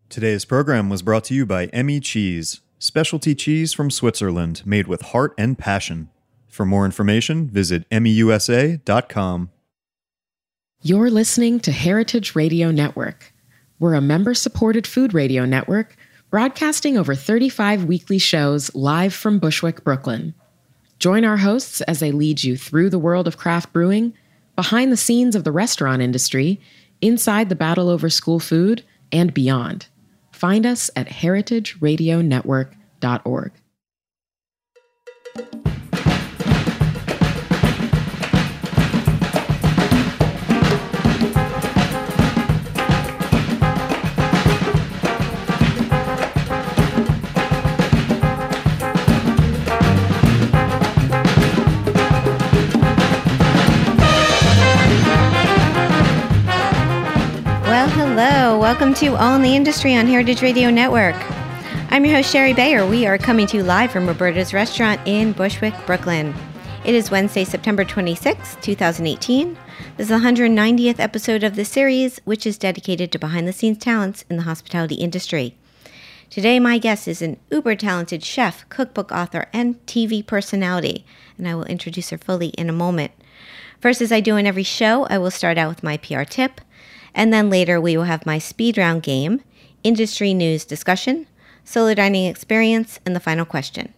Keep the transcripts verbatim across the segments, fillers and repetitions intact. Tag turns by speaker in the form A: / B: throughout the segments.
A: Today's program was brought to you by Emmy Cheese, specialty cheese from Switzerland made with heart and passion. For more information, visit emmy u s a dot com.
B: You're listening to Heritage Radio Network. We're a member-supported food radio network broadcasting over thirty-five weekly shows live from Bushwick, Brooklyn. Join our hosts as they lead you through the world of craft brewing, behind the scenes of the restaurant industry, inside the battle over school food, and beyond. Find us at heritage radio network dot org.
C: Hello, welcome to All in the Industry on Heritage Radio Network. I'm your host, Sherry Bayer. We are coming to you live from Roberta's Restaurant in Bushwick, Brooklyn. It is Wednesday, September twenty-sixth, twenty eighteen. This is the one hundred ninetieth episode of the series, which is dedicated to behind-the-scenes talents in the hospitality industry. Today, my guest is an uber-talented chef, cookbook author, and T V personality, and I will introduce her fully in a moment. First, as I do in every show, I will start out with my P R tip, and then later we will have my speed round game, industry news discussion, solo dining experience, and the final question.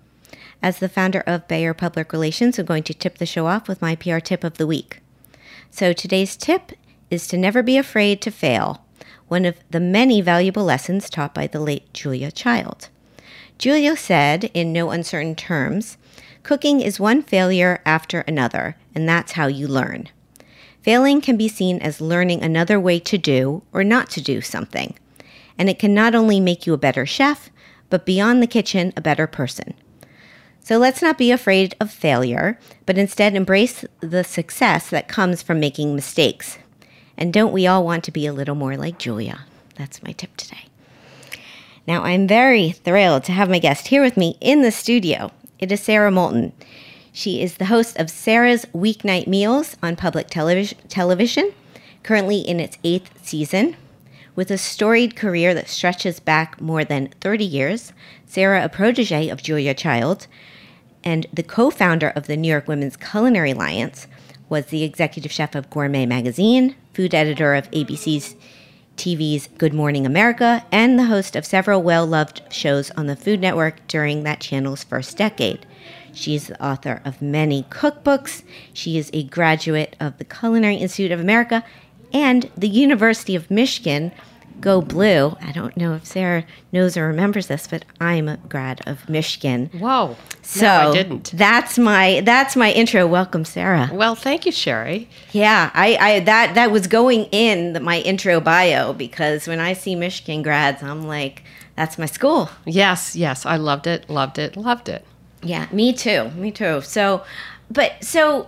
C: As the founder of Bayer Public Relations, I'm going to tip the show off with my P R tip of the week. So today's tip is to never be afraid to fail, one of the many valuable lessons taught by the late Julia Child. Julia said, in no uncertain terms, cooking is one failure after another, and that's how you learn. Failing can be seen as learning another way to do or not to do something. And it can not only make you a better chef, but beyond the kitchen, a better person. So let's not be afraid of failure, but instead embrace the success that comes from making mistakes. And don't we all want to be a little more like Julia? That's my tip today. Now, I'm very thrilled to have my guest here with me in the studio. It is Sarah Moulton. She is the host of Sarah's Weeknight Meals on public televis- television, currently in its eighth season. With a storied career that stretches back more than thirty years, Sarah, a protege of Julia Child, and the co-founder of the New York Women's Culinary Alliance, was the executive chef of Gourmet Magazine, food editor of A B C's T V's Good Morning America, and the host of several well-loved shows on the Food Network during that channel's first decade. She is the author of many cookbooks. She is a graduate of the Culinary Institute of America and the University of Michigan. Go Blue. I don't know if Sarah knows or remembers this, but I'm a grad of Michigan.
D: Whoa.
C: So
D: no, I didn't.
C: That's my that's my intro. Welcome, Sarah.
D: Well, thank you, Sherry.
C: Yeah, I, I that that was going in the, my intro bio, because when I see Michigan grads, I'm like, that's my school.
D: Yes, yes. I loved it, loved it, loved it.
C: Yeah, me too. Me too. So, but so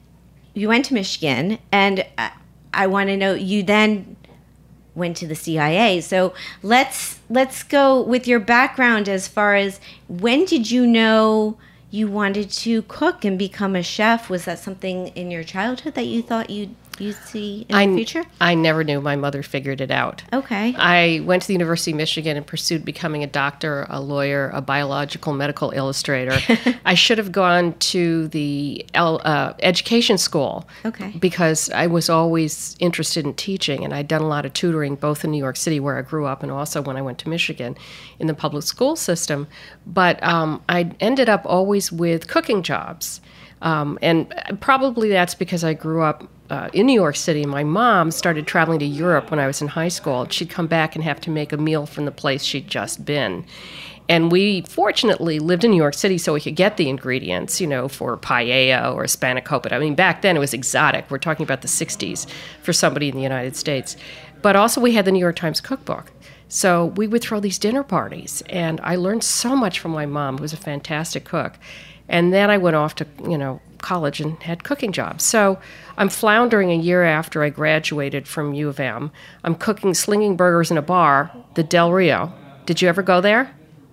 C: you went to Michigan, and I, I want to know, you then went to the C I A. So let's let's go with your background as far as, when did you know you wanted to cook and become a chef? Was that something in your childhood that you thought you'd you'd see in
D: I,
C: the future?
D: I never knew. My mother figured it out.
C: Okay.
D: I went to the University of Michigan and pursued becoming a doctor, a lawyer, a biological medical illustrator. I should have gone to the uh, education school.
C: Okay.
D: Because I was always interested in teaching, and I'd done a lot of tutoring both in New York City, where I grew up, and also when I went to Michigan in the public school system. But um, I ended up always with cooking jobs. Um, and probably that's because I grew up uh, in New York City. My mom started traveling to Europe when I was in high school. She'd come back and have to make a meal from the place she'd just been. And we fortunately lived in New York City so we could get the ingredients, you know, for paella or spanakopita. I mean, back then it was exotic. We're talking about the sixties for somebody in the United States. But also we had the New York Times cookbook. So we would throw these dinner parties, and I learned so much from my mom, who was a fantastic cook. And then I went off to, you know, college and had cooking jobs. So I'm floundering a year after I graduated from U of M. I'm cooking, slinging burgers in a bar, the Del Rio. Did you ever go there?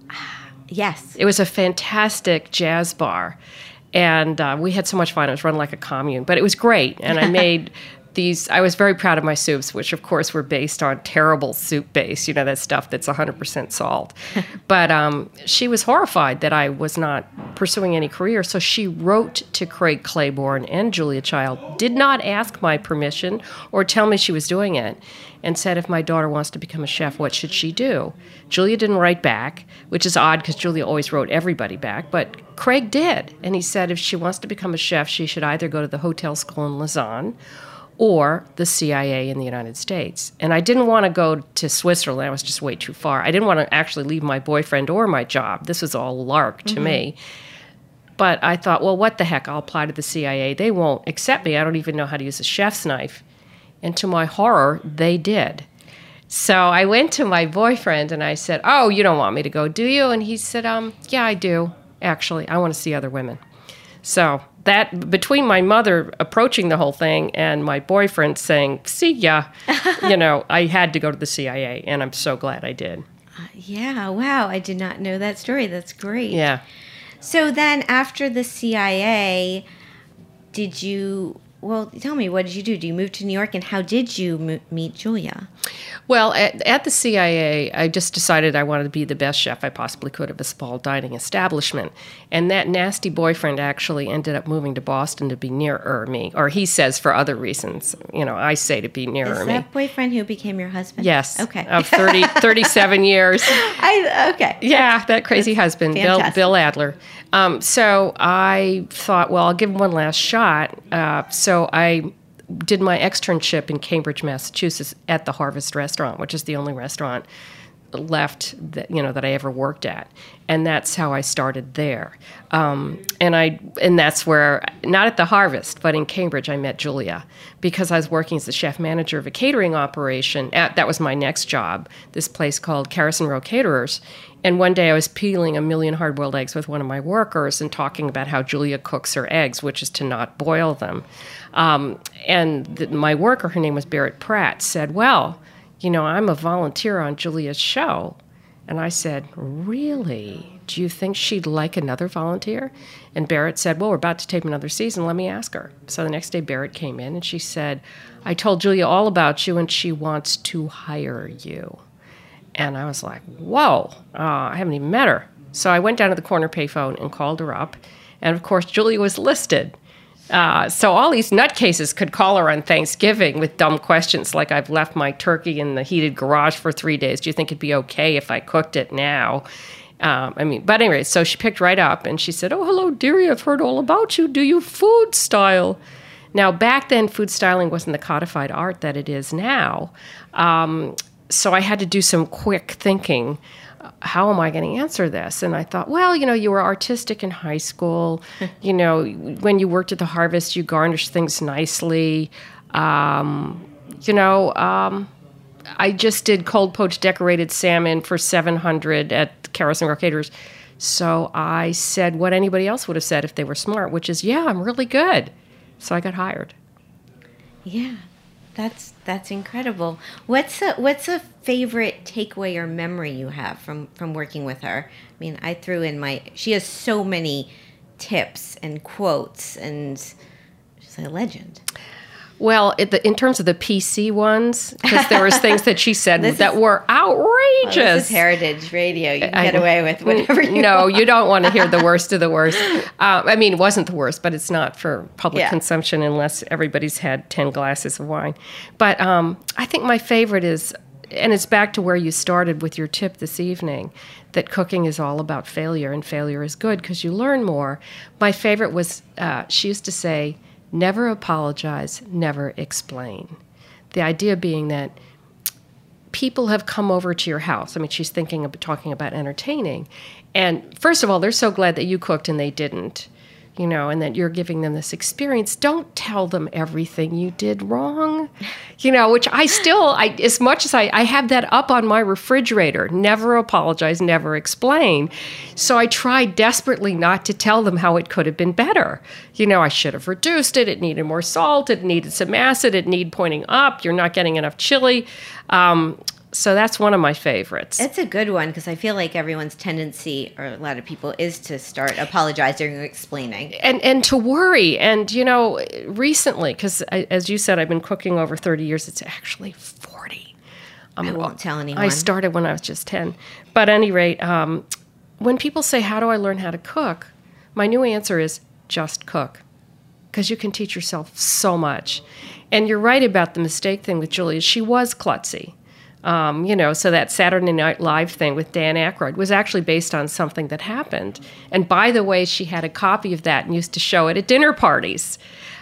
C: Yes.
D: It was a fantastic jazz bar. And uh, we had so much fun. It was run like a commune. But it was great. And I made these, I was very proud of my soups, which of course were based on terrible soup base, you know, that stuff that's one hundred percent salt. But um, she was horrified that I was not pursuing any career. So she wrote to Craig Claiborne and Julia Child, did not ask my permission or tell me she was doing it, and said, if my daughter wants to become a chef, what should she do? Julia didn't write back, which is odd because Julia always wrote everybody back, but Craig did. And he said if she wants to become a chef, she should either go to the hotel school in Lausanne or the C I A in the United States. And I didn't want to go to Switzerland. I was just way too far. I didn't want to actually leave my boyfriend or my job. This was all lark to mm-hmm. me. But I thought, well, what the heck? I'll apply to the C I A. They won't accept me. I don't even know how to use a chef's knife. And to my horror, they did. So I went to my boyfriend and I said, oh, you don't want me to go, do you? And he said, um, yeah, I do, actually. I want to see other women. So that, between my mother approaching the whole thing and my boyfriend saying, see ya, you know, I had to go to the C I A, and I'm so glad I did.
C: Uh, yeah, wow, I did not know that story. That's great.
D: Yeah.
C: So then after the C I A, did you... Well, tell me, what did you do? Do you move to New York, and how did you m- meet Julia?
D: Well, at, at the C I A, I just decided I wanted to be the best chef I possibly could of a small dining establishment. And that nasty boyfriend actually ended up moving to Boston to be nearer me, or he says for other reasons. You know, I say to be nearer me.
C: Is that boyfriend who became your husband?
D: Yes.
C: Okay.
D: Of thirty, thirty-seven years.
C: I Okay.
D: Yeah, that crazy
C: That's
D: husband, Bill, Bill Adler. Um, so I thought, well, I'll give him one last shot. Uh, so I did my externship in Cambridge, Massachusetts at the Harvest Restaurant, which is the only restaurant left that, you know, that I ever worked at. And that's how I started there. Um, and I and that's where, not at the Harvest, but in Cambridge, I met Julia because I was working as the chef manager of a catering operation. At, that was my next job, this place called Carrison Row Caterers. And one day I was peeling a million hard-boiled eggs with one of my workers and talking about how Julia cooks her eggs, which is to not boil them. Um, and the, my worker, her name was Barrett Pratt, said, well, you know, I'm a volunteer on Julia's show. And I said, really? Do you think she'd like another volunteer? And Barrett said, well, we're about to tape another season. Let me ask her. So the next day Barrett came in and she said, I told Julia all about you and she wants to hire you. And I was like, whoa, uh, I haven't even met her. So I went down to the corner payphone and called her up. And, of course, Julia was listed. Uh, so all these nutcases could call her on Thanksgiving with dumb questions like, I've left my turkey in the heated garage for three days. Do you think it'd be okay if I cooked it now? Um, I mean, but anyway, so she picked right up and she said, oh, hello, dearie, I've heard all about you. Do you food style? Now, back then, food styling wasn't the codified art that it is now. Um So I had to do some quick thinking. How am I going to answer this? And I thought, well, you know, you were artistic in high school. You know, when you worked at the Harvest, you garnished things nicely. Um, you know, um, I just did cold poached decorated salmon for seven hundred dollars at Carrison Row Caterers. So I said what anybody else would have said if they were smart, which is, yeah, I'm really good. So I got hired.
C: Yeah. That's that's incredible. What's a what's a favorite takeaway or memory you have from, from working with her? I mean, I threw in my. She has so many tips and quotes, and she's a legend.
D: Well, it, the, in terms of the P C ones, because there was things that she said that is, were outrageous.
C: Well, this is Heritage Radio. You can I, get away with whatever you
D: no,
C: want.
D: You don't want to hear the worst of the worst. Uh, I mean, it wasn't the worst, but it's not for public
C: yeah.
D: consumption unless everybody's had ten glasses of wine. But um, I think my favorite is, and it's back to where you started with your tip this evening, that cooking is all about failure, and failure is good because you learn more. My favorite was, uh, she used to say, never apologize, never explain. The idea being that people have come over to your house. I mean, she's thinking of talking about entertaining. And first of all, they're so glad that you cooked and they didn't, you know, and that you're giving them this experience. Don't tell them everything you did wrong, you know, which I still, I as much as I, I have that up on my refrigerator, never apologize, never explain. So I tried desperately not to tell them how it could have been better. You know, I should have reduced it. It needed more salt. It needed some acid. It needed pointing up. You're not getting enough chili. Um, So that's one of my favorites.
C: It's a good one because I feel like everyone's tendency, or a lot of people, is to start apologizing or explaining.
D: And and to worry. And, you know, recently, because as you said, I've been cooking over thirty years. It's actually forty. Um,
C: I won't tell anyone.
D: I started when I was just ten. But at any rate, um, when people say, how do I learn how to cook? My new answer is just cook. Because you can teach yourself so much. And you're right about the mistake thing with Julia. She was klutzy. Um, you know, so that Saturday Night Live thing with Dan Aykroyd was actually based on something that happened. And by the way, she had a copy of that and used to show it at dinner parties.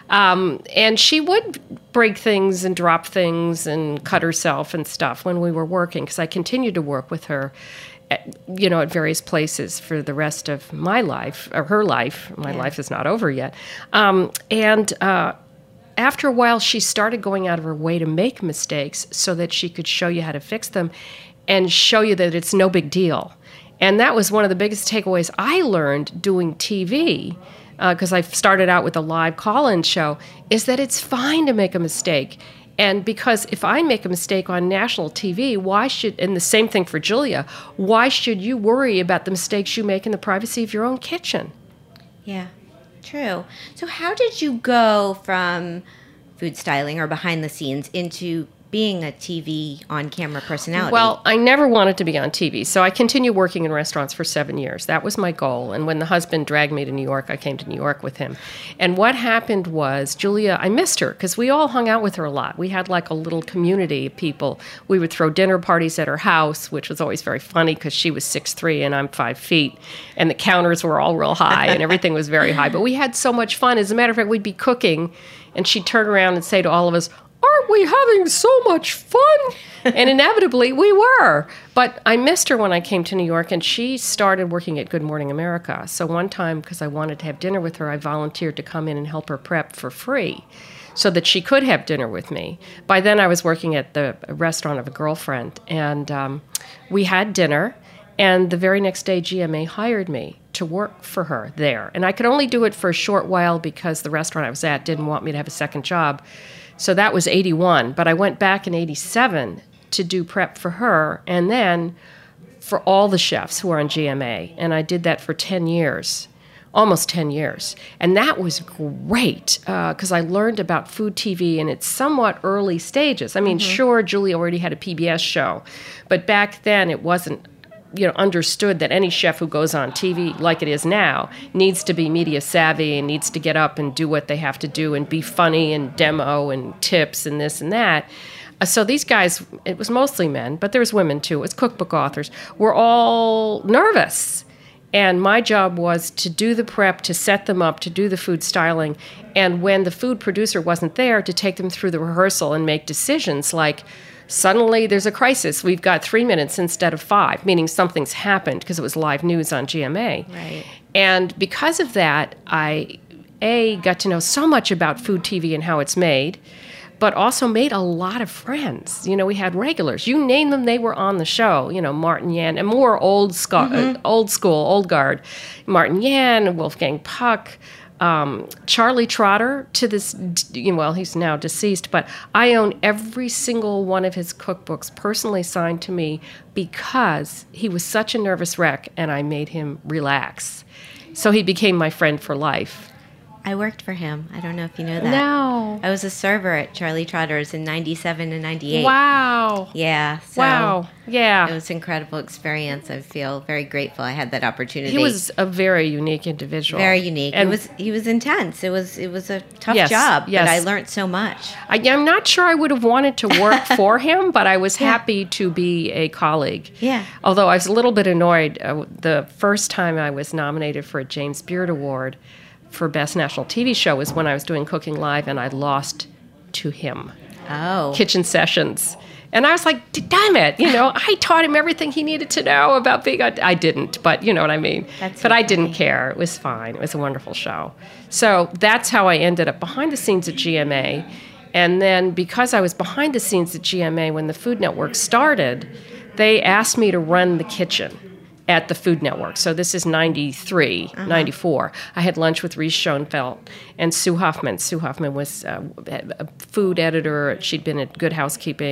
D: Um, and she would break things and drop things and cut herself and stuff when we were working, because I continued to work with her, at, you know, at various places for the rest of my life, or her life. My yeah. life is not over yet. Um, and uh, after a while, she started going out of her way to make mistakes so that she could show you how to fix them and show you that it's no big deal. And that was one of the biggest takeaways I learned doing T V, because uh, I started out with a live call-in show, is that it's fine to make a mistake. And because if I make a mistake on national T V, why should, and the same thing for Julia, why should you worry about the mistakes you make in the privacy of your own kitchen?
C: Yeah, true. So how did you go from food styling or behind the scenes into being a T V on-camera personality?
D: Well, I never wanted to be on T V, so I continued working in restaurants for seven years. That was my goal. And when the husband dragged me to New York, I came to New York with him. And what happened was, Julia, I missed her because we all hung out with her a lot. We had like a little community of people. We would throw dinner parties at her house, which was always very funny because she was six three and I'm five feet. And the counters were all real high and everything was very high. But we had so much fun. As a matter of fact, we'd be cooking and she'd turn around and say to all of us, aren't we having so much fun? And inevitably, we were. But I missed her when I came to New York, and she started working at Good Morning America. So one time, because I wanted to have dinner with her, I volunteered to come in and help her prep for free so that she could have dinner with me. By then, I was working at the restaurant of a girlfriend, and um, we had dinner. And the very next day, G M A hired me to work for her there. And I could only do it for a short while because the restaurant I was at didn't want me to have a second job. So that was eighty-one, but I went back in eighty-seven to do prep for her and then for all the chefs who were on G M A. And I did that for ten years, almost ten years. And that was great because uh, I learned about food T V in its somewhat early stages. I mean, mm-hmm. sure, Julia already had a P B S show, but back then it wasn't, you know, understood that any chef who goes on T V like it is now needs to be media savvy and needs to get up and do what they have to do and be funny and demo and tips and this and that. Uh, so these guys, it was mostly men, but there was women too. It was cookbook authors. Were all nervous. And my job was to do the prep, to set them up, to do the food styling. And when the food producer wasn't there, to take them through the rehearsal and make decisions like, suddenly there's a crisis. We've got three minutes instead of five, meaning something's happened because it was live news on G M A.
C: Right.
D: And because of that, I, A, got to know so much about food T V and how it's made, but also made a lot of friends. You know, we had regulars. You name them, they were on the show. You know, Martin Yan, and more old, sco- mm-hmm. uh, old school, old guard. Martin Yan, Wolfgang Puck, Um, Charlie Trotter, to this, well, he's now deceased, but I own every single one of his cookbooks personally signed to me because he was such a nervous wreck and I made him relax. So he became my friend for life.
C: I worked for him. I don't know if you know that.
D: No.
C: I was a server at Charlie Trotter's in ninety-seven and ninety-eight.
D: Wow.
C: Yeah. So
D: wow. Yeah.
C: It was an incredible experience. I feel very grateful I had that opportunity.
D: He was a very unique individual.
C: Very unique.
D: And
C: it was he was intense. It was it was a tough
D: yes,
C: job,
D: yes.
C: but I learned so much.
D: I, I'm not sure I would have wanted to work for him, but I was yeah. happy to be a colleague.
C: Yeah.
D: Although I was a little bit annoyed uh, the first time I was nominated for a James Beard Award for Best National T V Show was when I was doing Cooking Live, and I lost to him.
C: Oh.
D: Kitchen Sessions. And I was like, damn it, you know, I taught him everything he needed to know about being a... I didn't, but you know what I mean.
C: That's
D: but
C: so
D: I didn't
C: funny.
D: care. It was fine. It was a wonderful show. So that's how I ended up behind the scenes at G M A. And then because I was behind the scenes at G M A when the Food Network started, they asked me to run the kitchen at the Food Network. So this is ninety-three, uh-huh. ninety-four. I had lunch with Reese Schoenfeld and Sue Hoffman. Sue Hoffman was uh, a food editor. She'd been at Good Housekeeping and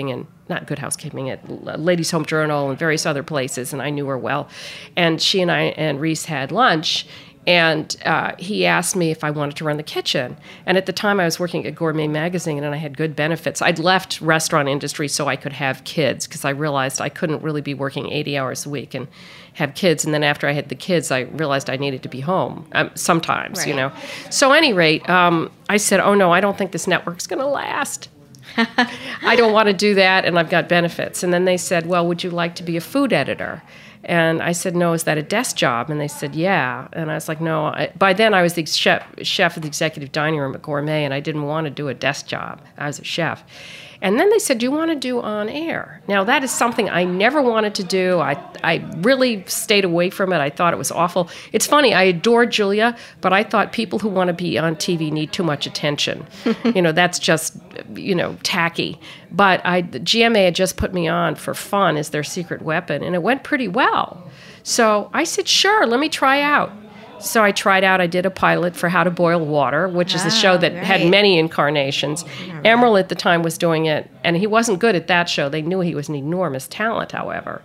D: not Good Housekeeping, at Ladies Home Journal and various other places, and I knew her well. And she and I and Reese had lunch, and uh, he asked me if I wanted to run the kitchen. And at the time, I was working at Gourmet Magazine, and I had good benefits. I'd left restaurant industry so I could have kids, because I realized I couldn't really be working eighty hours a week and have kids. And then after I had the kids, I realized I needed to be home um, sometimes, right. you know. So at any rate, um, I said, oh, no, I don't think this network's going to last. I don't want to do that, and I've got benefits. And then they said, well, would you like to be a food editor? And I said, no, is that a desk job? And they said, yeah. And I was like, no. I, by then, I was the chef, chef of the executive dining room at Gourmet, and I didn't want to do a desk job. I was a chef. And then they said, do you want to do on air? Now, that is something I never wanted to do. I I really stayed away from it. I thought it was awful. It's funny, I adored Julia, but I thought people who want to be on T V need too much attention. You know, that's just, you know, tacky. But I, G M A had just put me on for fun as their secret weapon, and it went pretty well. So I said, sure, let me try out. So I tried out, I did a pilot for How to Boil Water, which is a show that
C: right.
D: had many incarnations. Right. Emeril at the time was doing it, and he wasn't good at that show. They knew he was an enormous talent, however.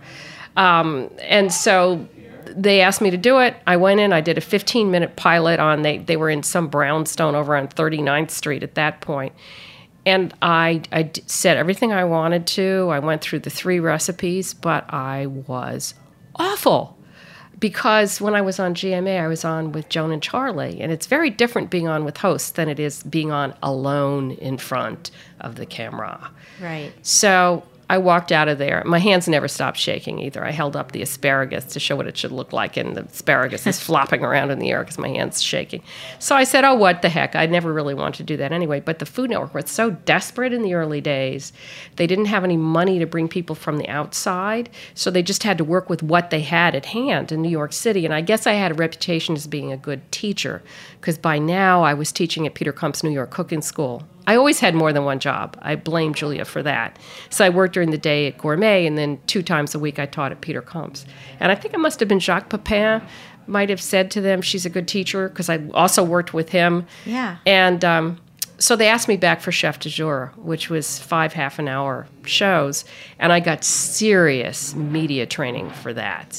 D: Um, and so they asked me to do it. I went in, I did a fifteen-minute pilot on, they, they were in some brownstone over on thirty-ninth Street at that point. And I, I d- said everything I wanted to. I went through the three recipes, but I was awful. Because when I was on G M A, I was on with Joan and Charlie, and it's very different being on with hosts than it is being on alone in front of the camera.
C: Right.
D: So I walked out of there. My hands never stopped shaking either. I held up the asparagus to show what it should look like, and the asparagus is flopping around in the air because my hand's shaking. So I said, oh, what the heck? I never really wanted to do that anyway. But the Food Network was so desperate in the early days. They didn't have any money to bring people from the outside, so they just had to work with what they had at hand in New York City. And I guess I had a reputation as being a good teacher, because by now I was teaching at Peter Kump's New York Cooking School. I always had more than one job. I blame Julia for that. So I worked during the day at Gourmet, and then two times a week I taught at Peter Kump's. And I think it must have been Jacques Pepin might have said to them, she's a good teacher, because I also worked with him.
C: Yeah.
D: And um, so they asked me back for Chef du Jour, which was five half-an-hour shows, and I got serious media training for that.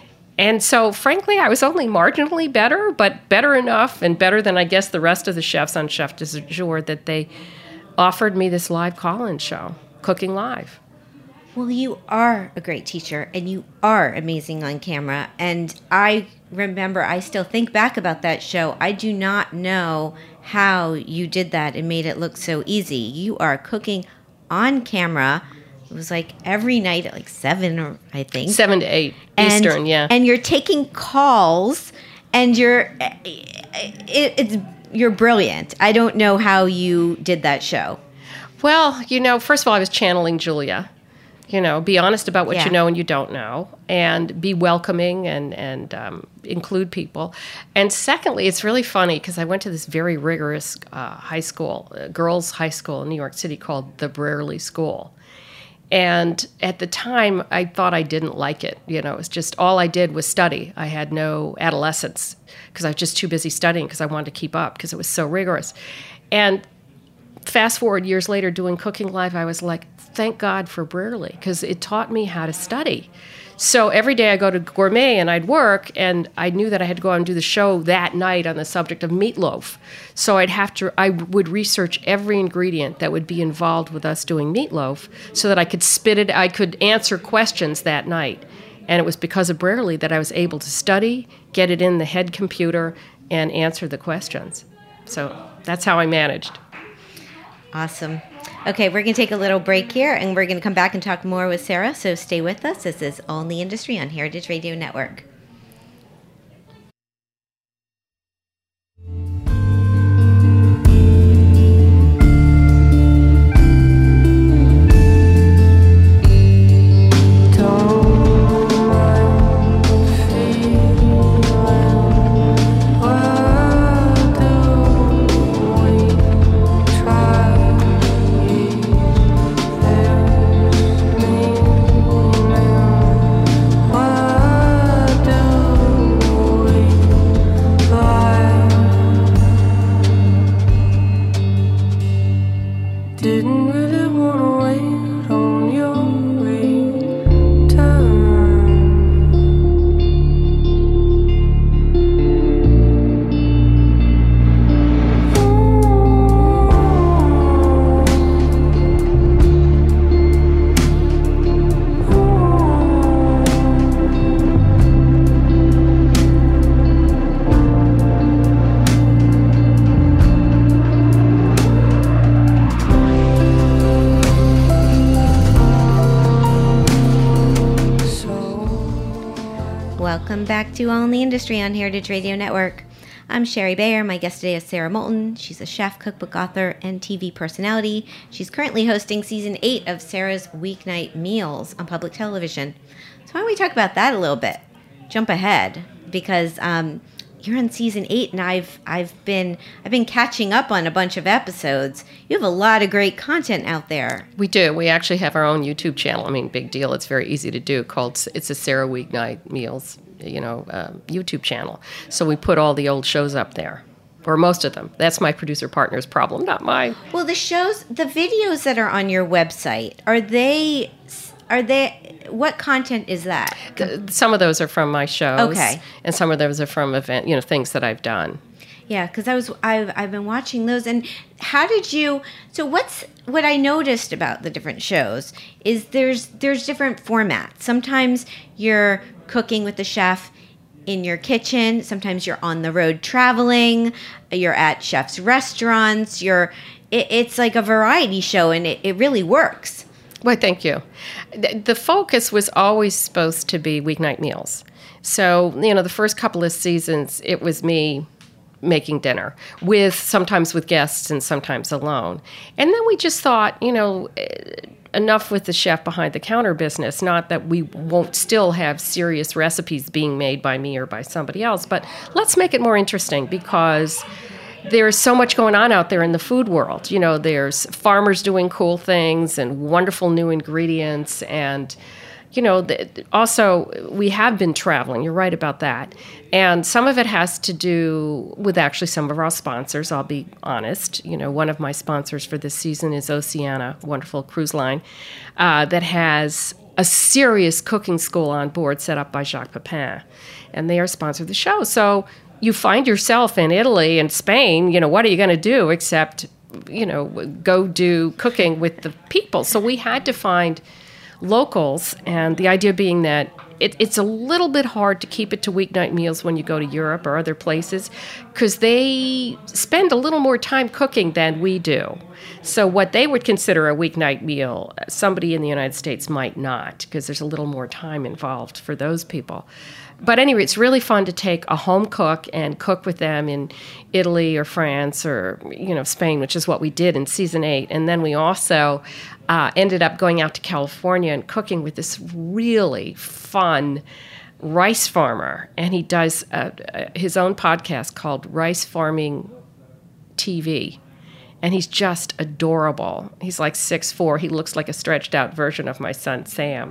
D: And so, frankly, I was only marginally better, but better enough, and better than, I guess, the rest of the chefs on Chef du Jour, that they offered me this live call-in show, Cooking Live.
C: Well, you are a great teacher, and you are amazing on camera. And I remember, I still think back about that show. I do not know how you did that and made it look so easy. You are cooking on camera. It was like every night at like seven, or I think
D: seven to eight
C: and,
D: Eastern, yeah.
C: And you're taking calls, and you're it, it's you're brilliant. I don't know how you did that show.
D: Well, you know, first of all, I was channeling Julia. You know, be honest about what
C: yeah.
D: you know and you don't know, and be welcoming and and um, include people. And secondly, it's really funny because I went to this very rigorous uh, high school, uh, girls' high school in New York City called the Brearley School. And at the time, I thought I didn't like it. You know, it was just all I did was study. I had no adolescence because I was just too busy studying because I wanted to keep up because it was so rigorous. And fast forward years later doing Cooking Live, I was like, thank God for Brearley, because it taught me how to study. So every day I go to Gourmet and I'd work, and I knew that I had to go out and do the show that night on the subject of meatloaf. So I'd have to, I would research every ingredient that would be involved with us doing meatloaf so that I could spit it, I could answer questions that night. And it was because of Brearley that I was able to study, get it in the head computer, and answer the questions. So that's how I managed.
C: Awesome. Okay, we're going to take a little break here, and we're going to come back and talk more with Sarah, so stay with us. This is All in the Industry on Heritage Radio Network. Welcome back to All in the Industry on Heritage Radio Network. I'm Sherry Bayer. My guest today is Sarah Moulton. She's a chef, cookbook author, and T V personality. She's currently hosting season eight of Sarah's Weeknight Meals on public television. So why don't we talk about that a little bit? Jump ahead, because um, you're on season eight, and I've I've been I've been catching up on a bunch of episodes. You have a lot of great content out there.
D: We do. We actually have our own YouTube channel. I mean, big deal. It's very easy to do. Called it's a Sarah Weeknight Meals, you know, uh, YouTube channel. So we put all the old shows up there, or most of them. That's my producer partner's problem, not mine.
C: Well, the shows, the videos that are on your website, are they are they? What content is that?
D: The, some of those are from my shows,
C: okay,
D: and some of those are from event, you know, things that I've done.
C: Yeah, because I was I've I've been watching those. And how did you? So what's what I noticed about the different shows is there's there's different formats. Sometimes you're cooking with the chef in your kitchen. Sometimes you're on the road traveling. You're at chefs' restaurants. You're it, it's like a variety show, and it, it really works.
D: Well, thank you. The, the focus was always supposed to be weeknight meals. So, you know, the first couple of seasons, it was me making dinner, with sometimes with guests and sometimes alone. And then we just thought, you know, enough with the chef behind the counter business. Not that we won't still have serious recipes being made by me or by somebody else, but let's make it more interesting, because there's so much going on out there in the food world. You know, there's farmers doing cool things and wonderful new ingredients. And, you know, the, also we have been traveling. You're right about that. And some of it has to do with actually some of our sponsors, I'll be honest. You know, one of my sponsors for this season is Oceania, wonderful cruise line, uh, that has a serious cooking school on board set up by Jacques Pepin. And they are sponsored the show. So you find yourself in Italy and Spain, you know, what are you going to do except, you know, go do cooking with the people? So we had to find locals, and the idea being that it, it's a little bit hard to keep it to weeknight meals when you go to Europe or other places, because they spend a little more time cooking than we do. So what they would consider a weeknight meal, somebody in the United States might not, because there's a little more time involved for those people. But anyway, it's really fun to take a home cook and cook with them in Italy or France or, you know, Spain, which is what we did in season eight. And then we also uh, ended up going out to California and cooking with this really fun rice farmer. And he does uh, his own podcast called Rice Farming T V. And he's just adorable. He's like six foot four. He looks like a stretched out version of my son, Sam.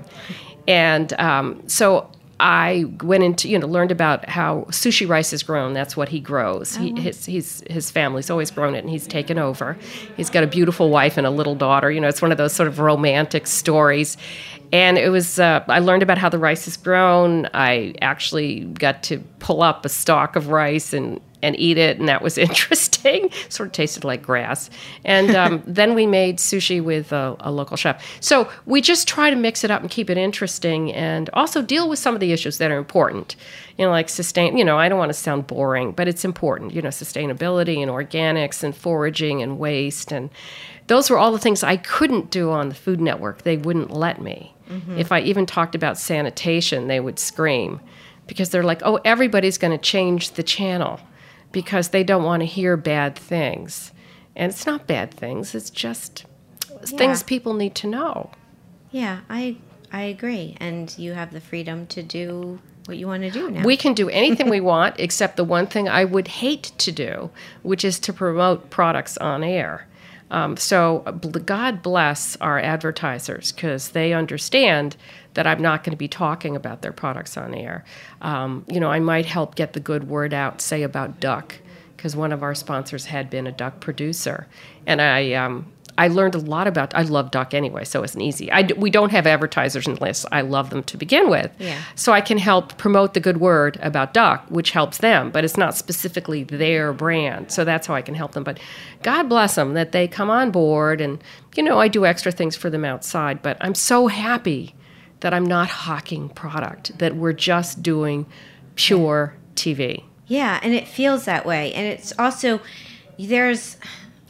D: And um, so I went into, you know, learned about how sushi rice is grown. That's what he grows. Oh. He, his, his, his family's always grown it, and he's taken over. He's got a beautiful wife and a little daughter. You know, it's one of those sort of romantic stories. And it was, uh, I learned about how the rice is grown. I actually got to pull up a stalk of rice and and eat it, and that was interesting. Sort of tasted like grass. And um, then we made sushi with a, a local chef. So we just try to mix it up and keep it interesting, and also deal with some of the issues that are important. You know, like sustain, you know, I don't want to sound boring, but it's important. You know, sustainability and organics and foraging and waste. And those were all the things I couldn't do on the Food Network. They wouldn't let me. Mm-hmm. If I even talked about sanitation, they would scream, because they're like, oh, everybody's going to change the channel, because they don't want to hear bad things. And it's not bad things. It's just yeah. things people need to know.
C: Yeah, I I agree. And you have the freedom to do what you want to do now.
D: We can do anything we want, except the one thing I would hate to do, which is to promote products on air. Um, so God bless our advertisers, because they understand that I'm not going to be talking about their products on air. Um, you know, I might help get the good word out, say about duck, because one of our sponsors had been a duck producer. And I um, I learned a lot about, I love duck anyway, so it's easy. I, we don't have advertisers and lists. I love them to begin with.
C: Yeah.
D: So I can help promote the good word about duck, which helps them, but it's not specifically their brand. So that's how I can help them. But God bless them that they come on board, and, you know, I do extra things for them outside, but I'm so happy that I'm not hawking product, that we're just doing pure T V.
C: Yeah, and it feels that way. And it's also, there's...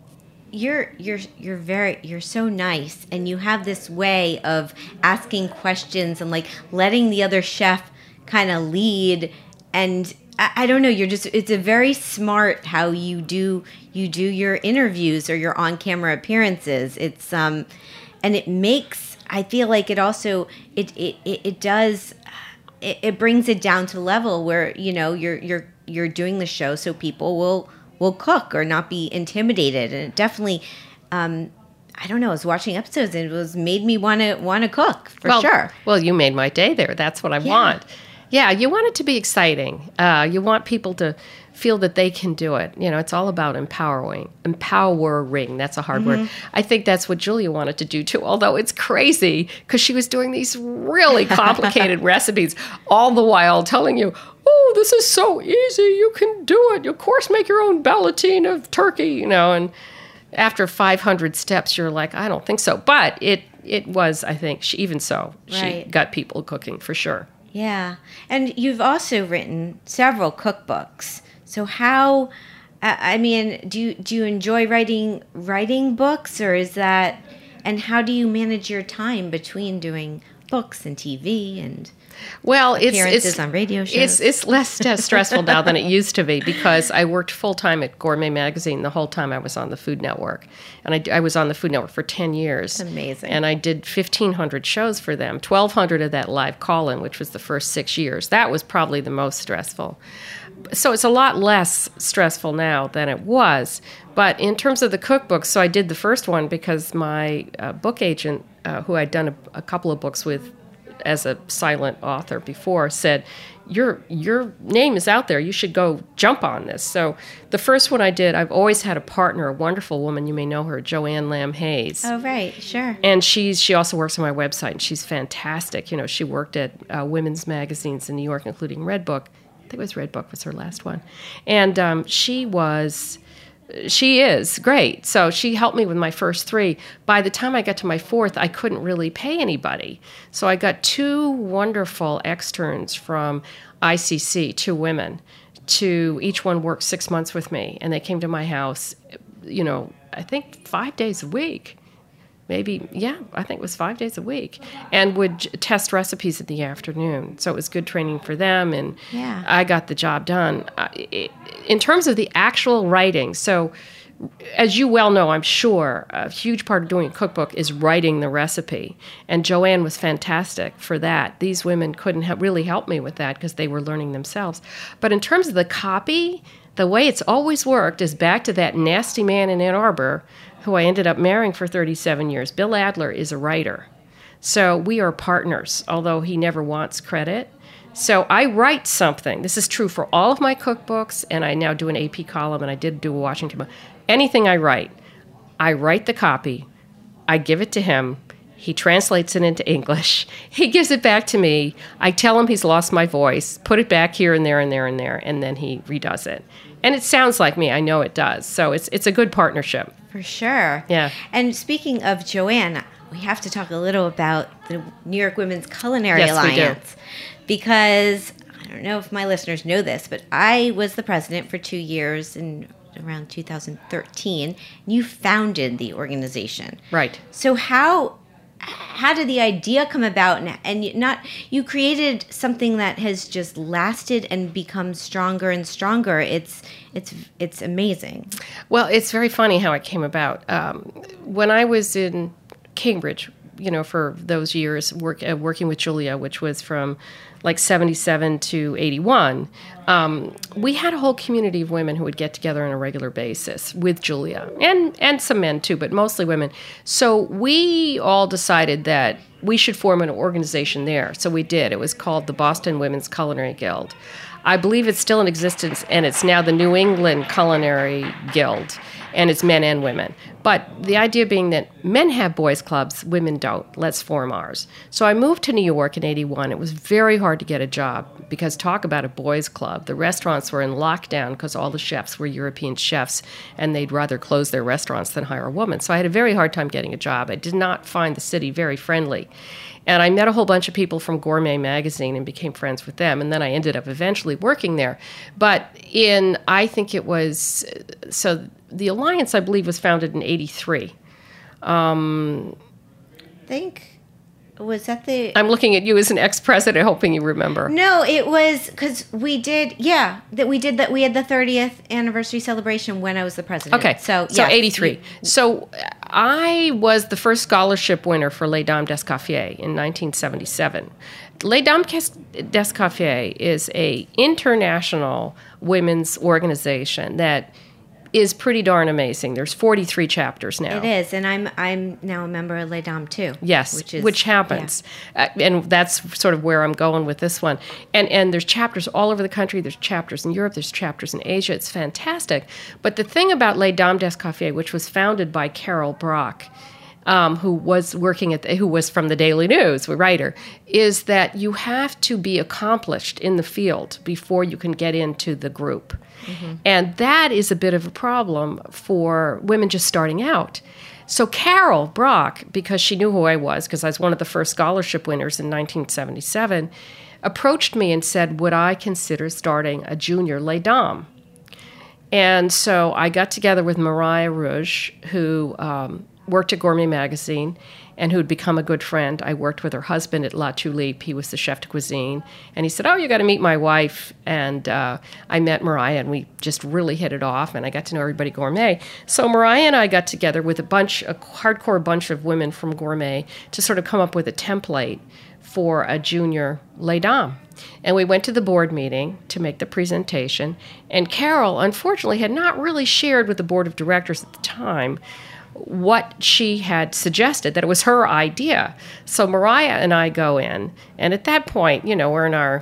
C: You're you're you're very you're so nice, and you have this way of asking questions and like letting the other chef kind of lead. And I, I don't know, you're just, it's a very smart how you do, you do your interviews or your on-camera appearances. It's, um, and it makes, I feel like it also, it, it, it, it does, it, it brings it down to level where, you know, you're, you're, you're doing the show so people will, will cook or not be intimidated. And it definitely, um, I don't know, I was watching episodes and it was made me want to want to cook for
D: well,
C: sure.
D: Well, you made my day there. That's what I
C: Yeah.
D: want. Yeah, you want it to be exciting. Uh, you want people to feel that they can do it. You know, it's all about empowering. Empowering, that's a hard
C: Mm-hmm.
D: word. I think that's what Julia wanted to do too, although it's crazy because she was doing these really complicated recipes all the while telling you, oh, this is so easy, you can do it. Of course, make your own ballotine of turkey, you know, and after five hundred steps, you're like, I don't think so. But it it was, I think, she, even so, she
C: Right.
D: got people cooking for sure.
C: Yeah. And you've also written several cookbooks. So how, I I mean, do you, do you enjoy writing writing books, or is that, and how do you manage your time between doing books and T V and
D: Well, it's
C: appearances
D: it's
C: on radio shows?
D: It's it's less st- stressful now than it used to be because I worked full time at Gourmet Magazine the whole time I was on the Food Network, and I, I was on the Food Network for ten years.
C: That's amazing.
D: And I did fifteen hundred shows for them, twelve hundred of that live call-in, which was the first six years. That was probably the most stressful. So it's a lot less stressful now than it was. But in terms of the cookbooks, so I did the first one because my uh, book agent, uh, who I'd done a, a couple of books with as a silent author before, said, your your name is out there. You should go jump on this. So the first one I did, I've always had a partner, a wonderful woman. You may know her, Joanne Lamb Hayes.
C: Oh, right. Sure.
D: And she's she also works on my website, and she's fantastic. You know, she worked at uh, women's magazines in New York, including Red Book. I think it was Red Book was her last one. And um, she was... She is great. So she helped me with my first three. By the time I got to my fourth, I couldn't really pay anybody. So I got two wonderful externs from I C C, two women, to each one worked six months with me. And they came to my house, you know, I think five days a week. Maybe, yeah, I think it was five days a week, and would j- test recipes in the afternoon. So it was good training for them, and
C: Yeah.
D: I got the job done. Uh, i- in terms of the actual writing, so as you well know, I'm sure, a huge part of doing a cookbook is writing the recipe, and Joanne was fantastic for that. These women couldn't ha- really help me with that because they were learning themselves. But in terms of the copy, the way it's always worked is back to that nasty man in Ann Arbor who I ended up marrying for thirty-seven years. Bill Adler is a writer. So we are partners, although he never wants credit. So I write something. This is true for all of my cookbooks, and I now do an A P column, and I did do a Washington. Anything I write, I write the copy, I give it to him, he translates it into English, he gives it back to me, I tell him he's lost my voice, put it back here and there and there and there, and then he redoes it. And it sounds like me, I know it does. So it's it's a good partnership.
C: For sure.
D: Yeah.
C: And speaking of Joanne, we have to talk a little about the New York Women's Culinary
D: Yes, we do.
C: Alliance. Because I don't know if my listeners know this, but I was the president for two years in around two thousand thirteen. And you founded the organization.
D: Right.
C: So how how did the idea come about, and, and you not you created something that has just lasted and become stronger and stronger. It's it's it's amazing.
D: Well, it's very funny how it came about. Um, when I was in Cambridge, you know, for those years work, uh, working with Julia, which was from like seventy-seven to eighty-one, um, we had a whole community of women who would get together on a regular basis with Julia, and, and some men too, but mostly women. So we all decided that we should form an organization there. So we did. It was called the Boston Women's Culinary Guild. I believe it's still in existence, and it's now the New England Culinary Guild, and it's men and women. But the idea being that men have boys' clubs, women don't. Let's form ours. So I moved to New York in eighty-one. It was very hard to get a job because talk about a boys' club. The restaurants were in lockdown because all the chefs were European chefs, and they'd rather close their restaurants than hire a woman. So I had a very hard time getting a job. I did not find the city very friendly. And I met a whole bunch of people from Gourmet Magazine and became friends with them. And then I ended up eventually working there. But in, I think it was, so the Alliance, I believe, was founded in eighty-three. Um,
C: I think Was that the...
D: I'm looking at you as an ex-president, hoping you remember.
C: No, it was because we did, yeah, that we did that. We had the thirtieth anniversary celebration when I was the president.
D: Okay,
C: so
D: so
C: yes.
D: eighty-three. So I was the first scholarship winner for Les Dames d'Escoffier in nineteen seventy-seven. Les Dames d'Escoffier is a international women's organization that is pretty darn amazing. There's forty-three chapters now.
C: It is, and I'm I'm now a member of Les Dames too.
D: Yes,
C: which, is,
D: which happens, yeah. uh, and that's sort of where I'm going with this one. And and there's chapters all over the country. There's chapters in Europe. There's chapters in Asia. It's fantastic. But the thing about Les Dames d'Escoffier, which was founded by Carol Brock, um, who was working at the, who was from the Daily News, a writer, is that you have to be accomplished in the field before you can get into the group. Mm-hmm. And that is a bit of a problem for women just starting out. So Carol Brock, because she knew who I was, because I was one of the first scholarship winners in nineteen seventy-seven, approached me and said, would I consider starting a junior Les Dames? And so I got together with Mariah Rouge, who um, worked at Gourmet Magazine, and who'd become a good friend. I worked with her husband at La Tulipe. He was the chef de cuisine. And he said, oh, you got to meet my wife. And uh, I met Mariah, and we just really hit it off, and I got to know everybody Gourmet. So Mariah and I got together with a bunch, a hardcore bunch of women from Gourmet to sort of come up with a template for a junior Les Dames. And we went to the board meeting to make the presentation. And Carol, unfortunately, had not really shared with the board of directors at the time what she had suggested, that it was her idea. So Mariah and I go in, and at that point, you know, we're in our,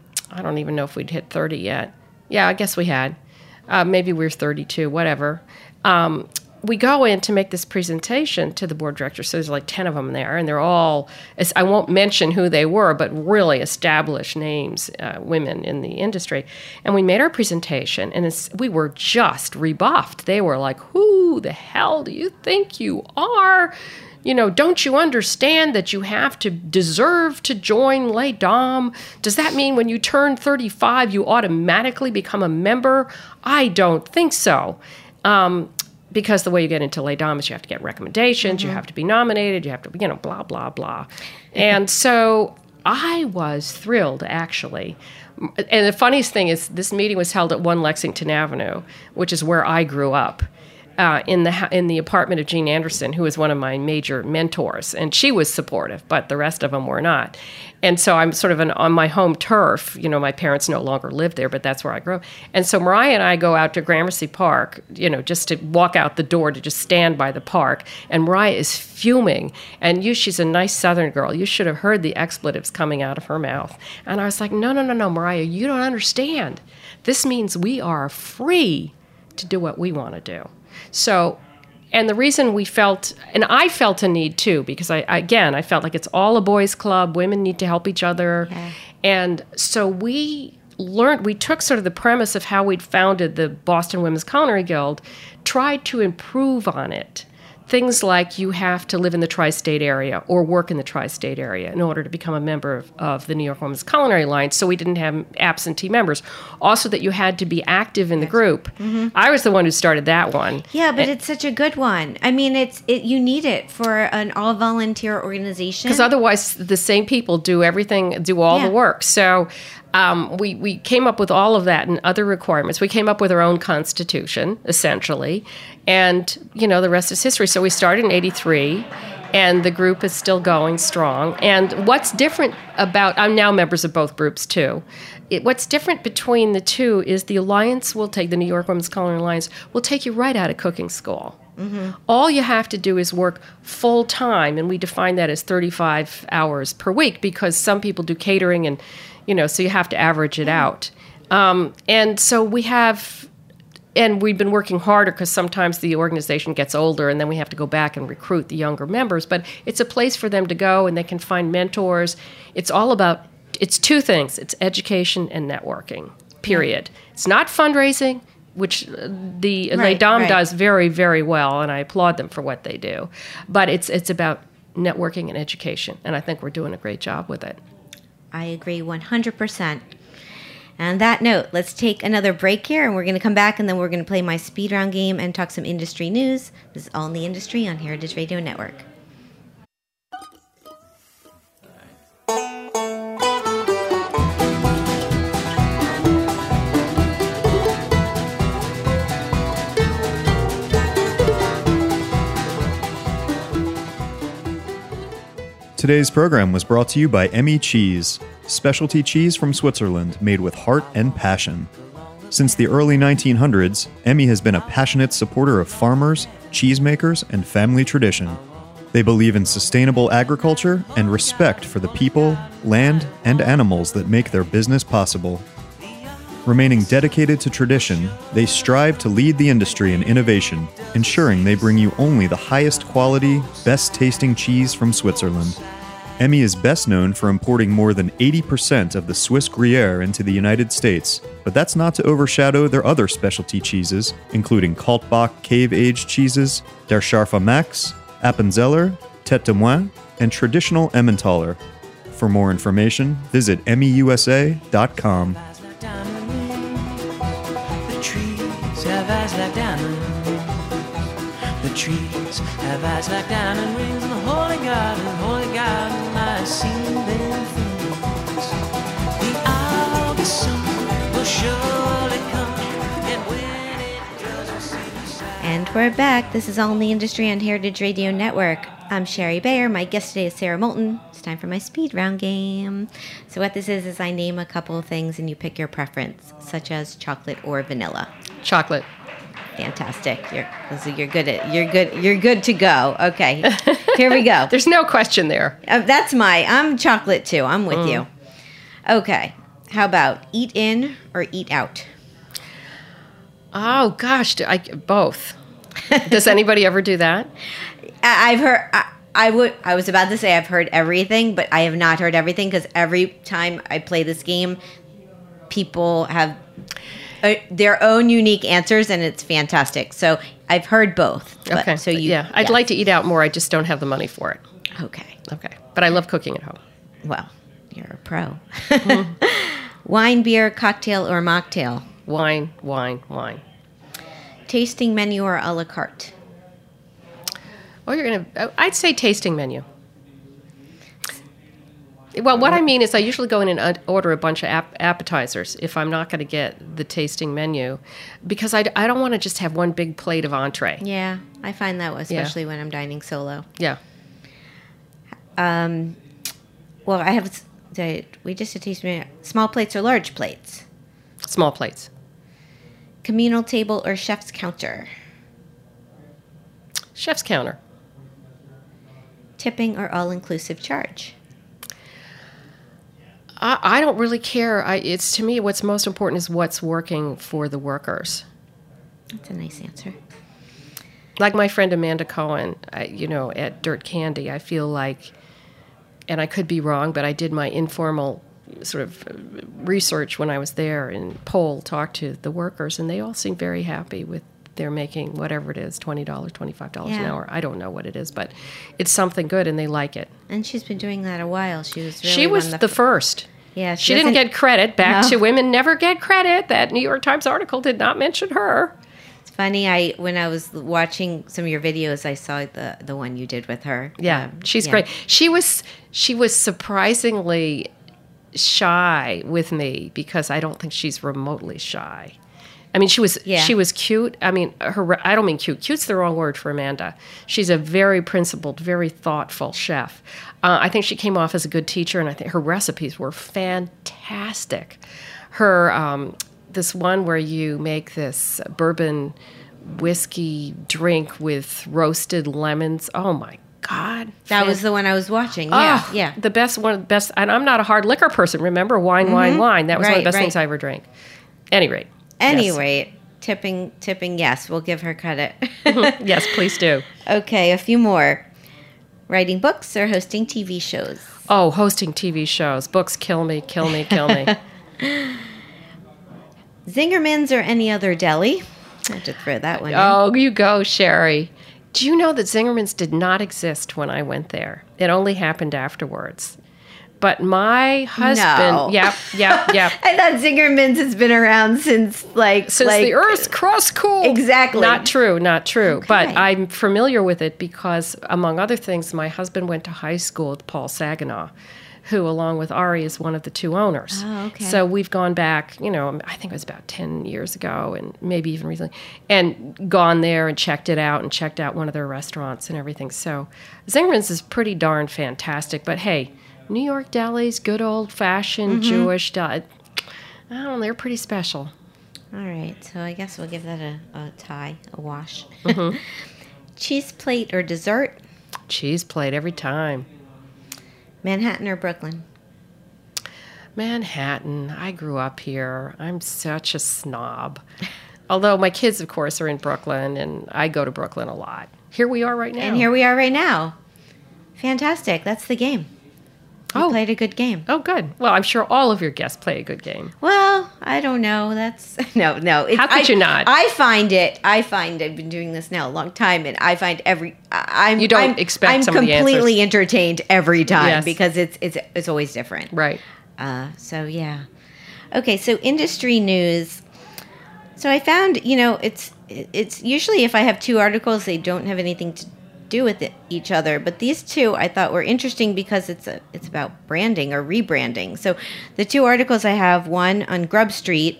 D: I don't even know if we'd hit thirty yet. Yeah, I guess we had. Uh, maybe we were thirty-two, whatever. Um, we go in to make this presentation to the board of directors. So there's like ten of them there, and they're all, I won't mention who they were, but really established names, uh, women in the industry. And we made our presentation, and it's, we were just rebuffed. They were like, who the hell do you think you are? You know, don't you understand that you have to deserve to join Les Dames? Does that mean when you turn thirty-five, you automatically become a member? I don't think so. Um, Because the way you get into Les Dames is you have to get recommendations, mm-hmm. you have to be nominated, you have to, you know, blah, blah, blah. And so I was thrilled, actually. And the funniest thing is this meeting was held at One Lexington Avenue, which is where I grew up, uh, in the in the apartment of Jean Anderson, who was one of my major mentors. And she was supportive, but the rest of them were not. And so I'm sort of an, on my home turf. You know, my parents no longer live there, but that's where I grew up. And so Mariah and I go out to Gramercy Park, you know, just to walk out the door, to just stand by the park. And Mariah is fuming. And you, she's a nice Southern girl. You should have heard the expletives coming out of her mouth. And I was like, no, no, no, no, Mariah, you don't understand. This means we are free to do what we want to do. So, and the reason we felt, and I felt a need too, because I, again, I felt like it's all a boys' club. Women need to help each other. Yeah. And so we learned, we took sort of the premise of how we'd founded the Boston Women's Culinary Guild, tried to improve on it. Things like you have to live in the tri-state area or work in the tri-state area in order to become a member of, of the New York Women's Culinary Alliance, so we didn't have absentee members. Also that you had to be active in the group. Mm-hmm. I was the one who started that one.
C: Yeah, but
D: and,
C: it's such a good one. I mean, it's it you need it for an all-volunteer organization.
D: Because otherwise the same people do everything, do all yeah. the work. So Um, we, we came up with all of that and other requirements. We came up with our own constitution, essentially, and, you know, the rest is history. So we started in eighty-three, and the group is still going strong. And what's different about, I'm now members of both groups, too. It, what's different between the two is the Alliance will take, the New York Women's Culinary Alliance, will take you right out of cooking school. Mm-hmm. All you have to do is work full time, and we define that as thirty-five hours per week, because some people do catering and, you know, so you have to average it out. Um, and so we have, and we've been working harder because sometimes the organization gets older and then we have to go back and recruit the younger members. But it's a place for them to go and they can find mentors. It's all about, it's two things. It's education and networking, period. It's not fundraising, which the right, Les Dames right. does very, very well, and I applaud them for what they do. But it's it's about networking and education, and I think we're doing a great job with it.
C: I agree one hundred percent. On that note, let's take another break here, and we're going to come back, and then we're going to play my speed round game and talk some industry news. This is All in the Industry on Heritage Radio Network.
A: Today's program was brought to you by Emmy Cheese, specialty cheese from Switzerland made with heart and passion. Since the early nineteen hundreds, Emmy has been a passionate supporter of farmers, cheesemakers, and family tradition. They believe in sustainable agriculture and respect for the people, land, and animals that make their business possible. Remaining dedicated to tradition, they strive to lead the industry in innovation, ensuring they bring you only the highest quality, best-tasting cheese from Switzerland. Emmy is best known for importing more than eighty percent of the Swiss Gruyere into the United States, but that's not to overshadow their other specialty cheeses, including Kaltbach cave-aged cheeses, Der Scharfe Max, Appenzeller, Tête de Moine, and traditional Emmentaler. For more information, visit emmy u s a dot com.
E: The trees have eyes like diamonds. The trees have eyes like diamond rings. In the holy garden, holy garden, I see them things. The hour of the sun will surely come, and when it does, we'll see the sign.
C: And we're back. This is All in the Industry on Heritage Radio Network. I'm Sherry Bayer. My guest today is Sarah Moulton. It's time for my speed round game. So what this is is I name a couple of things and you pick your preference, such as chocolate or vanilla.
D: Chocolate.
C: Fantastic. You're so you're good at you're good you're good to go. Okay. Here we go.
D: There's no question there.
C: Uh, that's my I'm chocolate too. I'm with
D: Mm.
C: you. Okay. How about eat in or eat out?
D: Oh, gosh. do I, both. Does anybody ever do that?
C: I, I've heard. I, I would. I was about to say I've heard everything, but I have not heard everything because every time I play this game, people have uh, their own unique answers, and it's fantastic. So I've heard both. But,
D: Okay.
C: So you.
D: yeah, I'd
C: yes.
D: like to eat out more. I just don't have the money for it.
C: Okay.
D: Okay. But I love cooking at home.
C: Well, you're a pro. Wine, beer, cocktail, or mocktail.
D: Wine, wine, wine.
C: Tasting menu or a la carte.
D: Oh, you're going to, I'd say tasting menu. Well, what I mean is I usually go in and uh, order a bunch of ap- appetizers if I'm not going to get the tasting menu because I, I don't want to just have one big plate of entree.
C: Yeah, I find that especially when I'm dining solo.
D: Yeah.
C: Um, well, I have. Did we just a tasting menu? Small plates or large plates?
D: Small plates.
C: Communal table or chef's counter?
D: Chef's counter.
C: Tipping or all-inclusive charge?
D: I, I don't really care. I, it's to me what's most important is what's working for the workers.
C: That's a nice answer.
D: Like my friend Amanda Cohen, I, you know, at Dirt Candy, I feel like, and I could be wrong, but I did my informal sort of research when I was there and poll, talked to the workers, and they all seem very happy with their making whatever it is, twenty dollars, twenty-five dollars an
C: Yeah.
D: hour. I don't know what it is, but it's something good and they like it.
C: And she's been doing that a while. She was really
D: she was
C: one of
D: the first.
C: Yeah,
D: She didn't
C: doesn't-
D: get credit. Back
C: No.
D: to women never get credit. That New York Times article did not mention her.
C: It's funny. I when I was watching some of your videos, I saw the the one you did with her.
D: Yeah,
C: Um,
D: she's
C: yeah.
D: great. She was she was surprisingly shy with me because I don't think she's remotely shy. I mean, she was
C: Yeah.
D: she was cute. I mean, her I don't mean cute. Cute's the wrong word for Amanda. She's a very principled, very thoughtful chef. Uh, I think she came off as a good teacher, and I think her recipes were fantastic. Her um, this one where you make this bourbon whiskey drink with roasted lemons. Oh my God.
C: That was the one I was watching. Yeah,
D: Oh,
C: yeah.
D: The best one, best, and I'm not a hard liquor person, remember? Wine, wine, wine. That was one of
C: Right,
D: the best
C: right.
D: things I ever drank. Any rate.
C: Anyway, tipping, tipping. Yes, we'll give her credit.
D: Yes. yes, please do.
C: Okay, a few more. Writing books or hosting T V shows?
D: Oh, hosting T V shows. Books kill me, kill me, kill me.
C: Zingerman's or any other deli? I have to throw that one in.
D: Oh, you go, Sherry. Do you know that Zingerman's did not exist when I went there? It only happened afterwards. But my husband,
C: No.
D: yep, yep, yep.
C: I thought Zingerman's has been around since like
D: Since
C: like,
D: the Earth's crust cooled.
C: Exactly.
D: Not true, not true. But
C: Okay.
D: I'm familiar with it because, among other things, my husband went to high school with Paul Saginaw, who, along with Ari, is one of the two owners.
C: Oh, okay.
D: So we've gone back, you know, I think it was about ten years ago, and maybe even recently, and gone there and checked it out and checked out one of their restaurants and everything. So Zingerman's is pretty darn fantastic. But hey, New York delis, good old-fashioned
C: Mm-hmm.
D: Jewish deli, I don't know, they're pretty special.
C: All right, so I guess we'll give that a, a tie, a wash.
D: Mm-hmm.
C: Cheese plate or dessert?
D: Cheese plate every time.
C: Manhattan or Brooklyn?
D: Manhattan. I grew up here. I'm such a snob. Although my kids, of course, are in Brooklyn, and I go to Brooklyn a lot. Here we are right now.
C: And here we are right now. Fantastic. That's the game. You
D: Oh.
C: played a good game.
D: Oh, good. Well, I'm sure all of your guests play a good game.
C: Well, I don't know. That's no, no. It's,
D: How could
C: I,
D: you not?
C: I find it. I find I've been doing this now a long time, and I find every. I- I'm.
D: You don't
C: I'm,
D: expect
C: I'm
D: some of the
C: completely entertained every time
D: Yes.
C: because it's it's it's always different.
D: Right.
C: Uh, so yeah. Okay. So industry news. So I found, you know, it's it's usually if I have two articles, they don't have anything to do with it, each other. But these two I thought were interesting because it's a it's about branding or rebranding. So the two articles I have, one on Grub Street,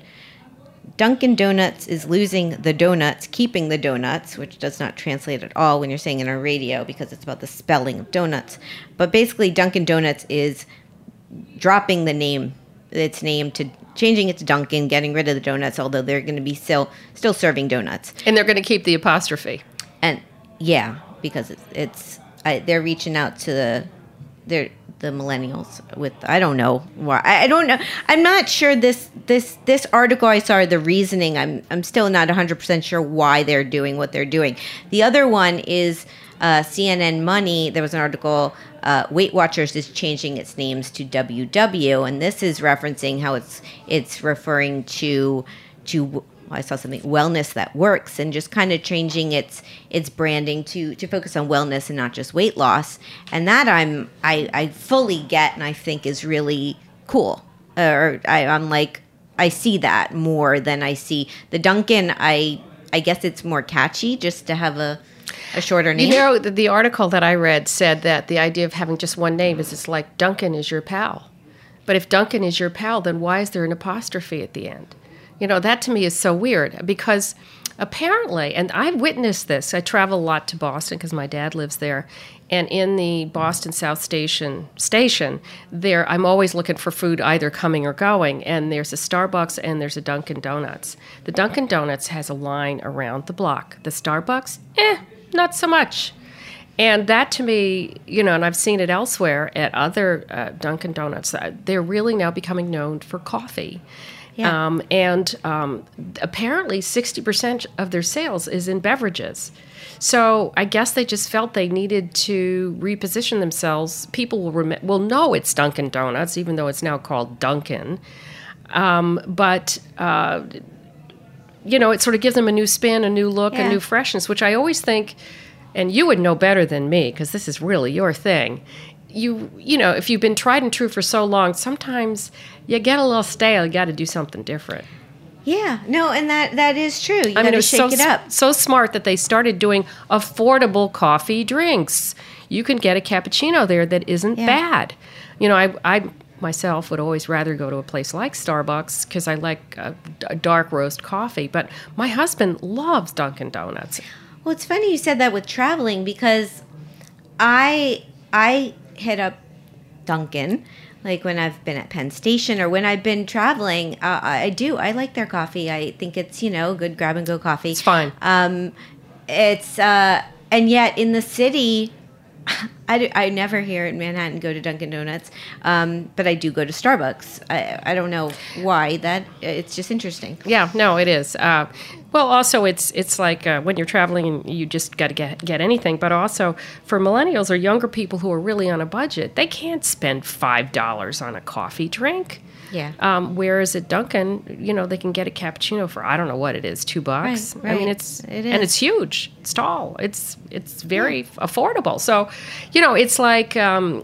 C: Dunkin' Donuts is losing the donuts, keeping the donuts, which does not translate at all when you're saying it on radio because it's about the spelling of donuts. But basically Dunkin' Donuts is dropping the name, its name to changing it to Dunkin', getting rid of the donuts, although they're going to be still still serving donuts.
D: And they're going to keep the apostrophe.
C: And yeah, because it's, it's I, they're reaching out to the they're the millennials with I don't know why I, I don't know I'm not sure this this this article I saw the reasoning I'm I'm still not one hundred percent sure why they're doing what they're doing. The other one is uh, C N N Money. There was an article. Uh, Weight Watchers is changing its names to W W, and this is referencing how it's it's referring to to I saw something wellness that works, and just kind of changing its its branding to to focus on wellness and not just weight loss. And that I'm I, I fully get, and I think is really cool. Or I, I'm like I see that more than I see the Dunkin'. I I guess it's more catchy just to have a a shorter name.
D: You know, the, the article that I read said that the idea of having just one name is it's like Dunkin' is your pal. But if Dunkin' is your pal, then why is there an apostrophe at the end? You know, that to me is so weird because apparently, and I've witnessed this, I travel a lot to Boston because my dad lives there, and in the Boston South Station station, there I'm always looking for food either coming or going, and there's a Starbucks and there's a Dunkin' Donuts. The Dunkin' Donuts has a line around the block. The Starbucks, eh, not so much. And that to me, you know, and I've seen it elsewhere at other uh, Dunkin' Donuts, uh, they're really now becoming known for coffee.
C: Yeah.
D: Um, and um, apparently sixty percent of their sales is in beverages. So I guess they just felt they needed to reposition themselves. People will, rem- will know it's Dunkin' Donuts, even though it's now called Dunkin'. Um, but, uh, you know, it sort of gives them a new spin, a new look,
C: Yeah.
D: a new freshness, which I always think, and you would know better than me, because this is really your thing. You you know, if you've been tried and true for so long, sometimes you get a little stale. You got to do something different.
C: Yeah, no, and that that is true. You got
D: I mean, it
C: to
D: was
C: shake
D: so
C: it up.
D: so smart that they started doing affordable coffee drinks. You can get a cappuccino there that isn't
C: Yeah.
D: bad. You know, I I myself would always rather go to a place like Starbucks because I like a, a dark roast coffee. But my husband loves Dunkin' Donuts.
C: Well, it's funny you said that with traveling because I I hit up Dunkin', like when I've been at Penn Station or when I've been traveling. Uh, I do. I like their coffee. I think it's, you know, good grab and go coffee.
D: It's fine.
C: Um, it's uh, and yet in the city, I, do, I never here in Manhattan go to Dunkin' Donuts, um, but I do go to Starbucks. I, I don't know why that. It's just interesting.
D: Yeah, no, it is. Uh, well, also, it's it's like uh, when you're traveling and you just got to get get anything. But also, for millennials or younger people who are really on a budget, they can't spend five dollars on a coffee drink.
C: Yeah.
D: Um, whereas at Dunkin', you know, they can get a cappuccino for I don't know what it is, two bucks.
C: Right,
D: I mean,
C: right.
D: it's
C: It
D: and
C: is.
D: it's huge. It's tall. It's it's very affordable. So, you know, it's like. Um,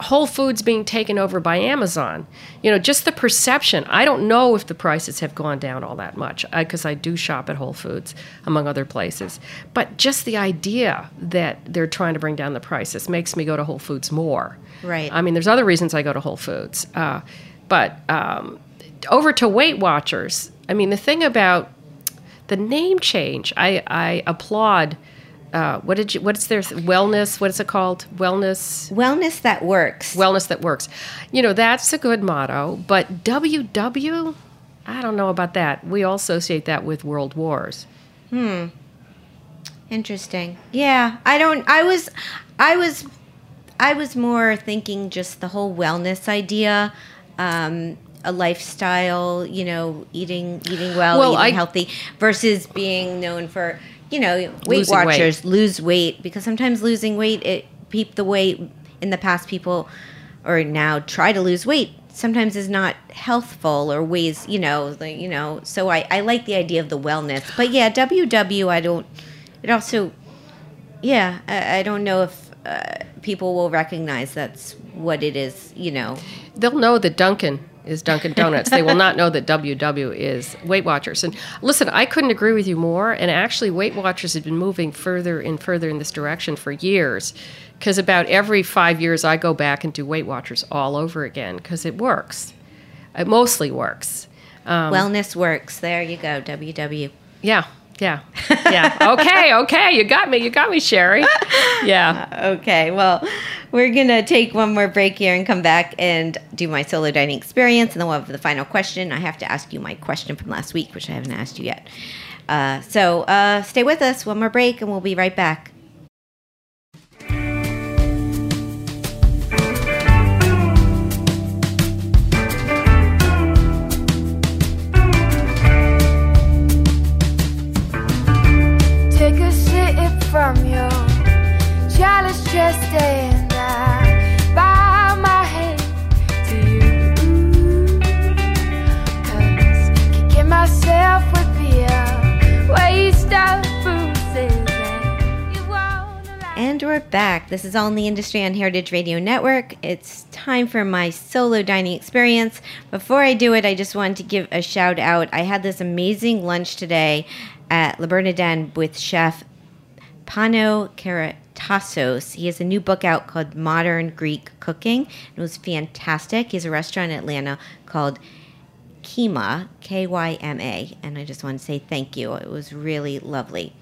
D: Whole Foods being taken over by Amazon. You know, just the perception. I don't know if the prices have gone down all that much, because I, I do shop at Whole Foods, among other places. But just the idea that they're trying to bring down the prices makes me go to Whole Foods more.
C: Right.
D: I mean, there's other reasons I go to Whole Foods. Uh, but um, over to Weight Watchers, I mean, the thing about the name change, I, I applaud. Uh, what did you? What's their wellness? What is it called? Wellness.
C: Wellness that works.
D: Wellness that works. You know, that's a good motto. But W W, I don't know about that. We all associate that with world wars.
C: Hmm. Interesting. Yeah, I don't. I was, I was, I was more thinking just the whole wellness idea. Um, a lifestyle, you know, eating eating well,
D: well
C: eating
D: I,
C: healthy, versus being known for, you know, Weight
D: Losing
C: Watchers,
D: weight.
C: lose weight, because sometimes losing weight, it peep the weight in the past, people, or now try to lose weight, sometimes is not healthful, or ways, you know, like, you know, so I, I like the idea of the wellness. But yeah, W W, I don't, it also, yeah, I, I don't know if uh, people will recognize that's what it is, you know.
D: They'll know that Dunkin' is Dunkin' Donuts. They will not know that W W is Weight Watchers. And listen, I couldn't agree with you more. And actually, Weight Watchers have been moving further and further in this direction for years. Because about every five years, I go back and do Weight Watchers all over again, because it works. It mostly works. Um,
C: Wellness works. There you go, W W.
D: Yeah. Yeah. Yeah. Okay. Okay. You got me. You got me, Sherry. Yeah.
C: Okay. Well, we're going to take one more break here and come back and do my solo dining experience. And then we'll have the final question. I have to ask you my question from last week, which I haven't asked you yet. Uh, so uh, stay with us. One more break and we'll be right back.
F: From your chalice just and I bow my head to you, 'cause kicking myself would be a waste of bruises, and you won't allow.
C: And we're back. This is All in the Industry on Heritage Radio Network. It's time for my solo dining experience. Before I do it, I just wanted to give a shout out. I had this amazing lunch today at La Bernardin with Chef Pano Karatassos. He has a new book out called Modern Greek Cooking. It was fantastic. He has a restaurant in Atlanta called Kyma, K Y M A, and I just want to say thank you. It was really lovely.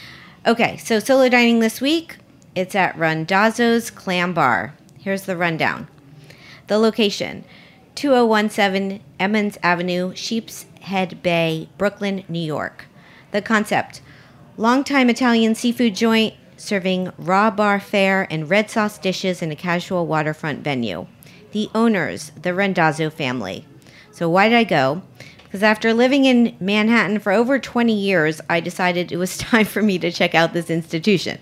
C: Okay, so solo dining this week, it's at Randazzo's Clam Bar. Here's the rundown. The location, two oh one seven Emmons Avenue, Sheepshead Bay, Brooklyn, New York. The concept, longtime Italian seafood joint serving raw bar fare and red sauce dishes in a casual waterfront venue. The owners, the Randazzo family. So why did I go? Because after living in Manhattan for over twenty years, I decided it was time for me to check out this institution.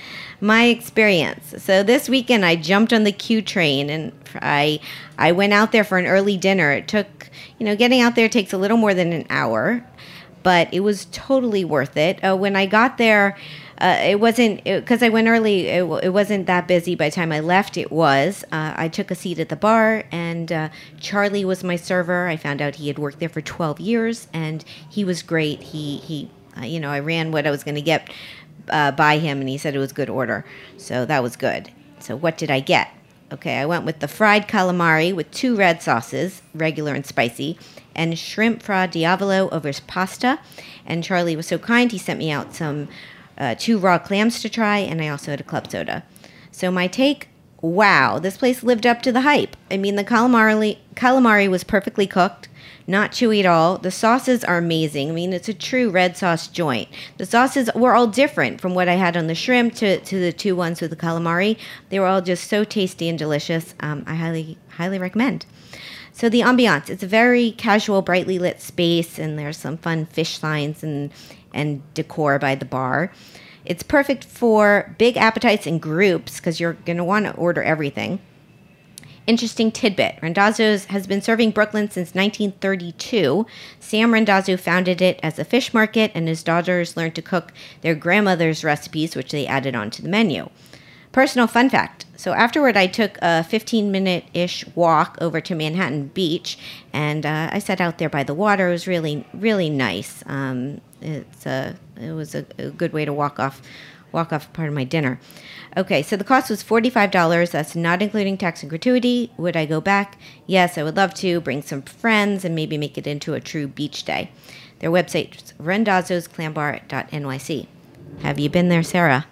C: My experience. So this weekend I jumped on the Q train and I I went out there for an early dinner. It took, you know, getting out there takes a little more than an hour. But it was totally worth it. Uh, when I got there, uh, it wasn't, because I went early, it, it wasn't that busy. By the time I left, it was. Uh, I took a seat at the bar, and uh, Charlie was my server. I found out he had worked there for twelve years, and he was great. He, he, uh, you know, I ran what I was going to get uh, by him, and he said it was good order. So that was good. So what did I get? Okay, I went with the fried calamari with two red sauces, regular and spicy, and shrimp fra diavolo over pasta. And Charlie was so kind, he sent me out some uh, two raw clams to try, and I also had a club soda. So my take, wow, this place lived up to the hype. I mean, the calamari, calamari was perfectly cooked, not chewy at all. The sauces are amazing. I mean, it's a true red sauce joint. The sauces were all different from what I had on the shrimp to, to the two ones with the calamari. They were all just so tasty and delicious. Um, I highly, highly recommend. So the ambiance, it's a very casual, brightly lit space, and there's some fun fish signs and, and decor by the bar. It's perfect for big appetites and groups because you're going to want to order everything. Interesting tidbit, Randazzo's has been serving Brooklyn since nineteen thirty-two. Sam Randazzo founded it as a fish market, and his daughters learned to cook their grandmother's recipes, which they added onto the menu. Personal fun fact. So afterward, I took a fifteen-minute-ish walk over to Manhattan Beach, and uh, I sat out there by the water. It was really, really nice. Um, it's a, it was a, a good way to walk off, walk off part of my dinner. Okay, so the cost was forty-five dollars. That's not including tax and gratuity. Would I go back? Yes, I would love to. Bring some friends and maybe make it into a true beach day. Their website is rendazzo's clam bar dot N Y C. Have you been there, Sarah?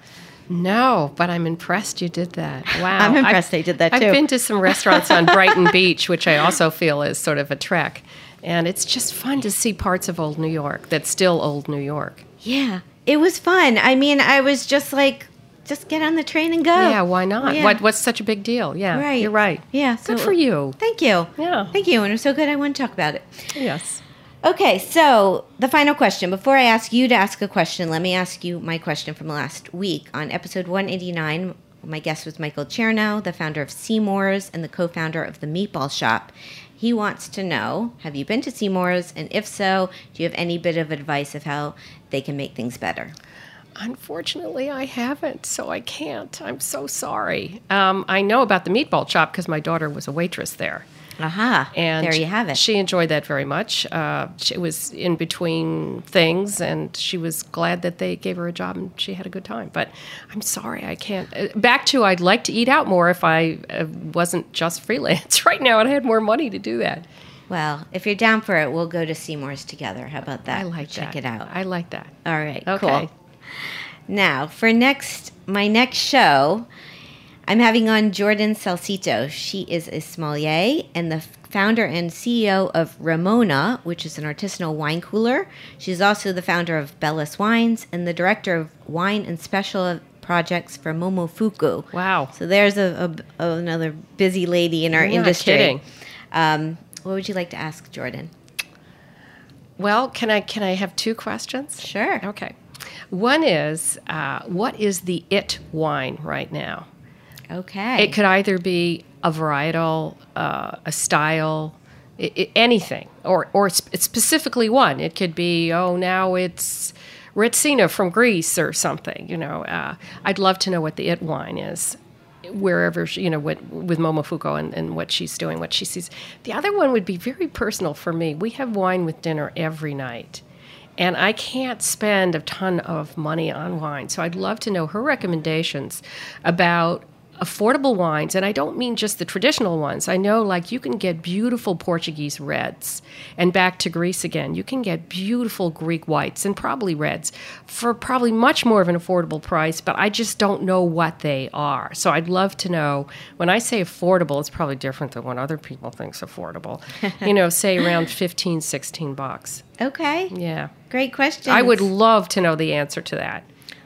D: No, but I'm impressed you did that. Wow.
C: I'm impressed
D: I've,
C: I did that,
D: I've
C: too.
D: been to some restaurants on Brighton Beach, which I also feel is sort of a trek. And it's just fun to see parts of old New York that's still old New York.
C: Yeah, it was fun. I mean, I was just like, just get on the train and go.
D: Yeah, why not?
C: Yeah.
D: What, what's such a big deal? Yeah,
C: Right.
D: you're right.
C: Yeah.
D: Good
C: so-
D: for you.
C: Thank you.
D: Yeah.
C: Thank you. And it was so good I want to talk about it.
D: Yes.
C: Okay, so the final question. Before I ask you to ask a question, let me ask you my question from last week. On episode one eighty-nine, my guest was Michael Chernow, the founder of Seymour's and the co-founder of the Meatball Shop. He wants to know, have you been to Seymour's? And if so, do you have any bit of advice of how they can make things better?
D: Unfortunately, I haven't, so I can't. I'm so sorry. Um, I know about the Meatball Shop because my daughter was a waitress there.
C: Aha,
D: And
C: there you have it.
D: She enjoyed that very much. Uh, she was in between things, and she was glad that they gave her a job, and she had a good time. But I'm sorry, I can't. Uh, back to, I'd like to eat out more if I uh, wasn't just freelance right now and I had more money to do that.
C: Well, if you're down for it, we'll go to Seymour's together. How about that?
D: I like
C: Check
D: that.
C: it out.
D: I like that.
C: All right,
D: Okay.
C: cool. Now, for next my next show, I'm having on Jordan Salcito. She is a sommelier and the founder and C E O of Ramona, which is an artisanal wine cooler. She's also the founder of Bellis Wines and the director of wine and special projects for Momofuku.
D: Wow.
C: So there's a, a, another busy lady in our
D: You're not
C: industry.
D: kidding.
C: Um, what would you like to ask Jordan?
D: Well, can I can I have two questions?
C: Sure.
D: Okay. One is, uh, what is the it wine right now?
C: Okay.
D: It could either be a varietal, uh, a style, I- I- anything, or or sp- specifically one. It could be, oh, now it's Retsina from Greece or something. You know, uh, I'd love to know what the it wine is, wherever she, you know, what, with Momofuku and, and what she's doing, what she sees. The other one would be very personal for me. We have wine with dinner every night. And I can't spend a ton of money on wine. So I'd love to know her recommendations about affordable wines. And I don't mean just the traditional ones. I know, like, you can get beautiful Portuguese reds. And back to Greece again, you can get beautiful Greek whites and probably reds for probably much more of an affordable price. But I just don't know what they are. So I'd love to know, when I say affordable, it's probably different than what other people think's affordable. You know, say around fifteen, sixteen bucks.
C: Okay.
D: Yeah.
C: Great question.
D: I would love to know the answer to that.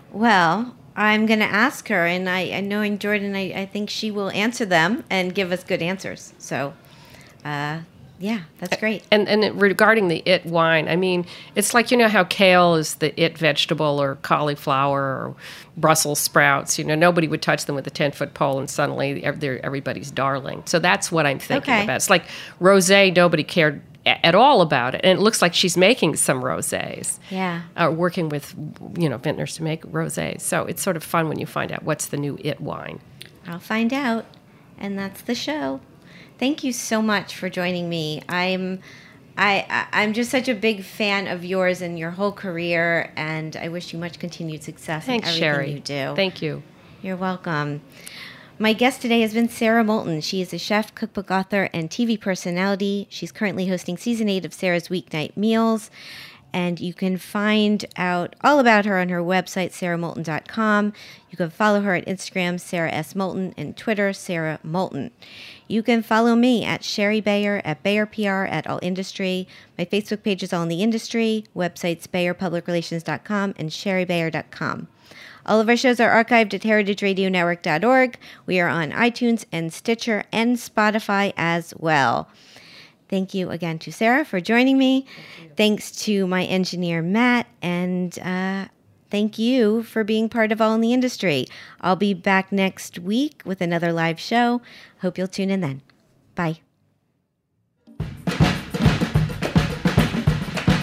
C: Well, I'm going to ask her, and I, and knowing Jordan, I, I think she will answer them and give us good answers. So, uh, yeah, that's great.
D: And and it, regarding the it wine, I mean, it's like, you know how kale is the it vegetable, or cauliflower or Brussels sprouts. You know, nobody would touch them with a ten-foot pole, and suddenly they're everybody's darling. So that's what I'm thinking
C: Okay.
D: about. It's like rosé, nobody cared a- at all about it. And it looks like she's making some rosés.
C: Yeah.
D: Uh, working with, you know, vintners to make rosés. So it's sort of fun when you find out what's the new it wine.
C: I'll find out. And that's the show. Thank you so much for joining me. I'm I, I I'm just such a big fan of yours and your whole career, and I wish you much continued success
D: Thanks,
C: in everything
D: Sherry.
C: you do.
D: Thank you.
C: You're welcome. My guest today has been Sarah Moulton. She is a chef, cookbook author, and T V personality. She's currently hosting season eight of Sarah's Weeknight Meals. And you can find out all about her on her website, sarah moulton dot com. You can follow her at Instagram, Sarah S. Moulton, and Twitter, Sarah Moulton. You can follow me at Sherry Bayer, at Bayer P R, at All Industry. My Facebook page is All in the Industry. Websites, bayer public relations dot com and sherry bayer dot com. All of our shows are archived at heritage radio network dot org. We are on iTunes and Stitcher and Spotify as well. Thank you again to Sarah for joining me. Thanks to my engineer, Matt, and uh, thank you for being part of All in the Industry. I'll be back next week with another live show. Hope you'll tune in then. Bye.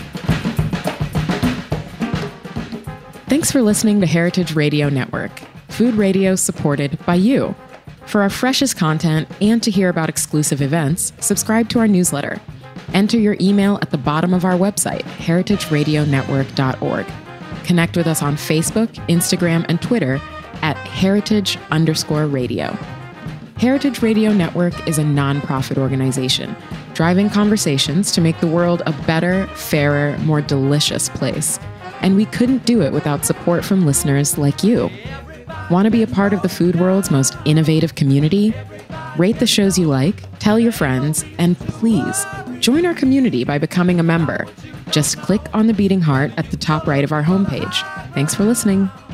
B: Thanks for listening to Heritage Radio Network. food radio supported by you. For our freshest content and to hear about exclusive events, subscribe to our newsletter. Enter your email at the bottom of our website, heritage radio network dot org. Connect with us on Facebook, Instagram, and Twitter at heritage underscore radio. Heritage Radio Network is a nonprofit organization driving conversations to make the world a better, fairer, more delicious place. And we couldn't do it without support from listeners like you. Want to be a part of the food world's most innovative community? Rate the shows you like, tell your friends, and please join our community by becoming a member. Just click on the beating heart at the top right of our homepage. Thanks for listening.